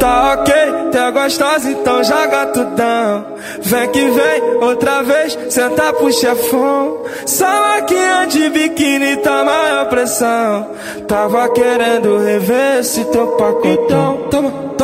Tá ok, tá gostosa, então joga tudão. Vem que vem, outra vez, senta pro chefão. Salaquinha de biquíni, tá maior pressão. Tava querendo rever esse teu pacotão. Toma.